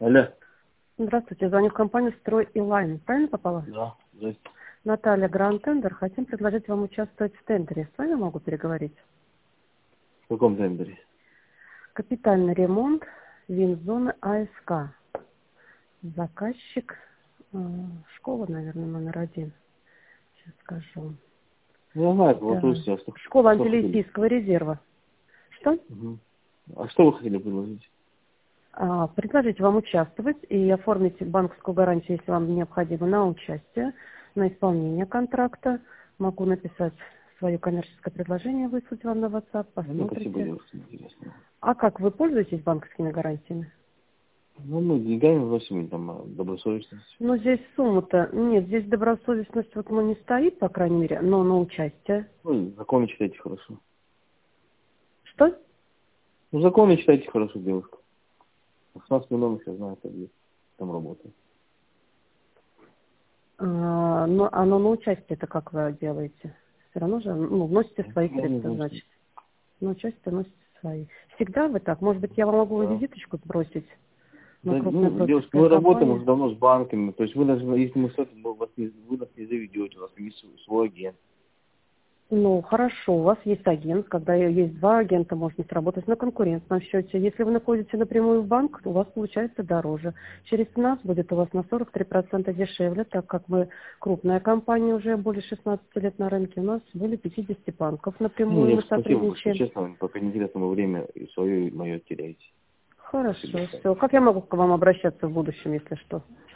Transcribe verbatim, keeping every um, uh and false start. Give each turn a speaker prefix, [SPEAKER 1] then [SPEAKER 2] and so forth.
[SPEAKER 1] Алло.
[SPEAKER 2] Здравствуйте, звоню в компанию «Строй и Лайн». Правильно попала?
[SPEAKER 1] Да, здрасте.
[SPEAKER 2] Наталья, Гранд Тендер. Хотим предложить вам участвовать в тендере. С вами могу переговорить?
[SPEAKER 1] В каком тендере?
[SPEAKER 2] Капитальный ремонт винзоны АСК. Заказчик, э, школа, наверное, номер один. Сейчас скажу.
[SPEAKER 1] Я знаю, вот
[SPEAKER 2] Да.
[SPEAKER 1] сейчас. Что,
[SPEAKER 2] Школа
[SPEAKER 1] что хотели?
[SPEAKER 2] антилесийского резерва. Что?
[SPEAKER 1] Угу. А что вы хотели предложить?
[SPEAKER 2] А, предложить вам участвовать и оформить банковскую гарантию, если вам необходимо, на участие, на исполнение контракта. Могу написать свое коммерческое предложение, выслать вам на WhatsApp,
[SPEAKER 1] Ну, спасибо,
[SPEAKER 2] посмотрите.
[SPEAKER 1] девушка, интересно.
[SPEAKER 2] А как, вы пользуетесь банковскими гарантиями?
[SPEAKER 1] Ну, мы деньгами вносим, там, а, добросовестность.
[SPEAKER 2] Ну, здесь сумма-то, нет, здесь добросовестность вот ну, не стоит, по крайней мере, но на участие.
[SPEAKER 1] Ну, законы читайте хорошо.
[SPEAKER 2] Что?
[SPEAKER 1] Ну, законы читайте хорошо, девушка. шестнадцатый номер, я знаю, как там работает.
[SPEAKER 2] А, но оно на участие это как вы делаете? Все равно же, ну, вносите свои
[SPEAKER 1] Ну, не
[SPEAKER 2] средства,
[SPEAKER 1] знаю,
[SPEAKER 2] значит. На участие вносите свои. Всегда вы так? Может быть, я вам могу
[SPEAKER 1] да.
[SPEAKER 2] визиточку сбросить на
[SPEAKER 1] Да,
[SPEAKER 2] крупная
[SPEAKER 1] ну, девушка,
[SPEAKER 2] брокерская
[SPEAKER 1] мы работаем
[SPEAKER 2] компания?
[SPEAKER 1] уже давно с банками, то есть вы даже, если мы с этим, мы вас не, вы нас не заведете, у нас есть свой свой агент.
[SPEAKER 2] Ну, хорошо, у вас есть агент, когда есть два агента, можно сработать на конкурентном счете. Если вы находите напрямую в банк, у вас получается дороже. Через нас будет у вас на сорок три процента дешевле, так как мы крупная компания, уже более шестнадцати лет на рынке. У нас более пятидесяти банков
[SPEAKER 1] Ну,
[SPEAKER 2] напрямую мы
[SPEAKER 1] девушка, спасибо большое,
[SPEAKER 2] сотрудничаем.
[SPEAKER 1] честно, пока не интересно время и свое, и мое теряете.
[SPEAKER 2] Хорошо,
[SPEAKER 1] Спасибо.
[SPEAKER 2] все. Как я могу к вам обращаться в будущем, если что?